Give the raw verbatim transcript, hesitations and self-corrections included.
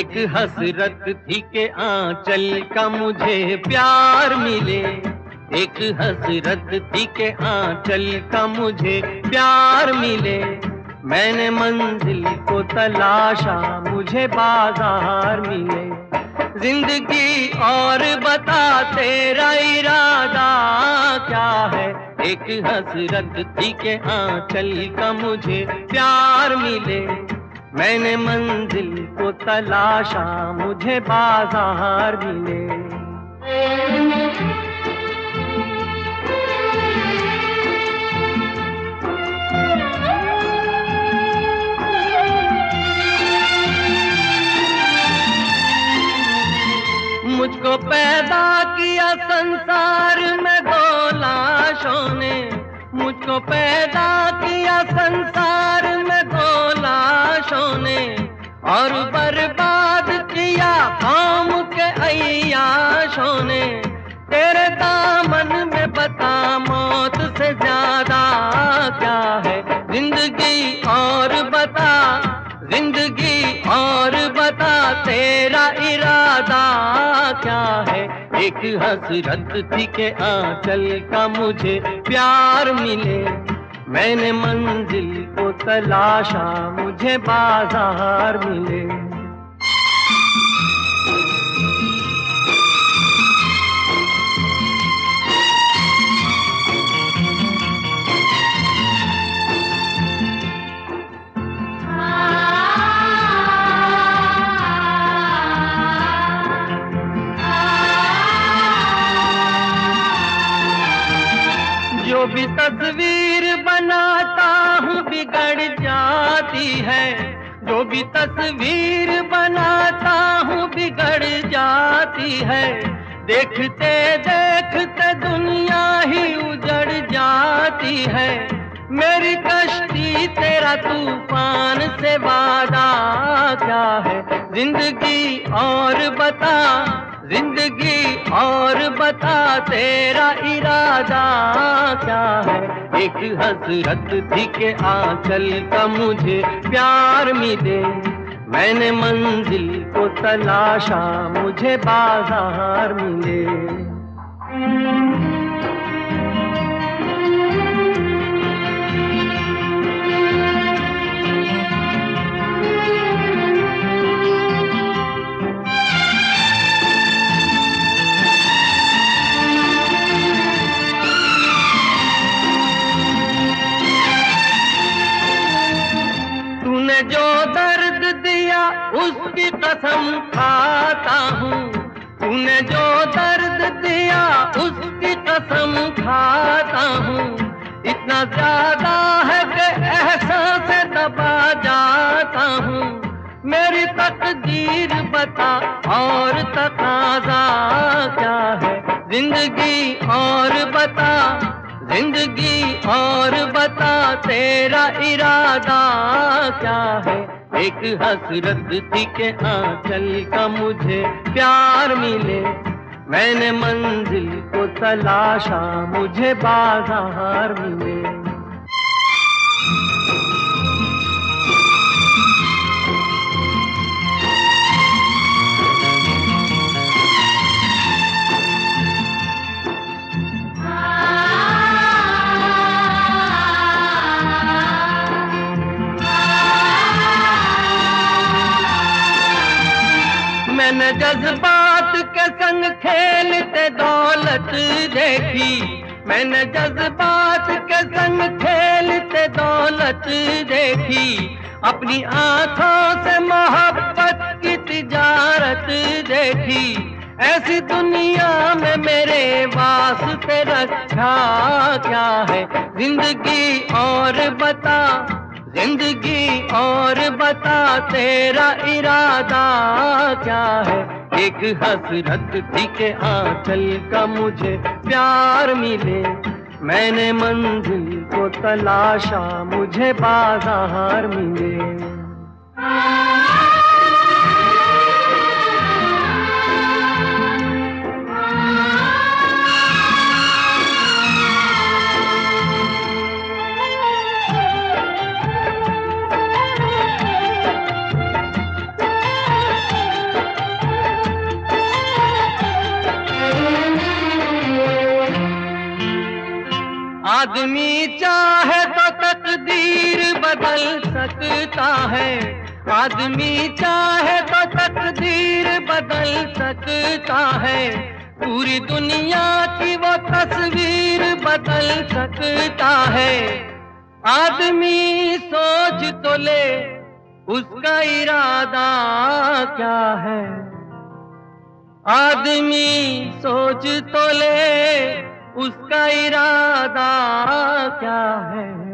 एक हसरत थी के आंचल का मुझे प्यार मिले, एक हसरत थी के आंचल का मुझे प्यार मिले। मैंने मंजिल को तलाशा, मुझे बाजार मिले। जिंदगी और बता तेरा इरादा क्या है, एक हसरत थी के आंचल का मुझे प्यार मिले। मैंने मंजिल को तलाशा, मुझे बाजार मिले। मुझको पैदा किया संसार में दो लाशों ने, मुझको पैदा किया संसार में दो लाशों ने, और बर्बाद किया कौम के अय्याशों ने। तेरे दामन में बता मौत से ज्यादा क्या है, जिंदगी और बता, जिंदगी और बता तेरा इरादा क्या है। एक हसरत थी के आंचल का मुझे प्यार मिले। मैंने मंजिल को तलाशा, मुझे बाजार मिले। जो भी तस्वीर बनाता हूँ बिगड़ जाती है, जो भी तस्वीर बनाता हूँ बिगड़ जाती है। देखते देखते दुनिया ही उजड़ जाती है। मेरी कश्ती तेरा तूफान से वादा क्या है, जिंदगी और बता, जिंदगी और बता तेरा इरादा क्या है। एक हसरत थी के आंचल का मुझे प्यार मिले। मैंने मंजिल को तलाशा, मुझे बाजार मिले। जो दर्द दिया उसकी कसम खाता हूँ, तूने जो दर्द दिया उसकी कसम खाता हूँ। इतना ज्यादा है कि एहसास से दबा जाता हूँ। मेरी तकदीर बता और तकाज़ा क्या है, जिंदगी और बता, जिंदगी और बता तेरा इरादा क्या है। एक हसरत थी के आंचल का मुझे प्यार मिले। मैंने मंजिल को तलाशा, मुझे बाजार मिले। मैंने जज्बात के संग खेलते दौलत देखी, मैंने जज्बात के संग खेलते दौलत देखी। अपनी आंखों से मोहब्बत की तिजारत देखी। ऐसी दुनिया में मेरे वास्ते रखा क्या है, जिंदगी और बता, जिंदगी और बता तेरा इरादा क्या है। एक हसरत थी के आंचल का मुझे प्यार मिले। मैंने मंजिल को तलाशा, मुझे बाजार मिले। आदमी चाहे तो तकदीर बदल सकता है, आदमी चाहे तो तकदीर बदल सकता है, पूरी दुनिया की वो तस्वीर बदल सकता है। आदमी सोच तो ले उसका इरादा क्या है, आदमी सोच तो ले उसका इरादा क्या है।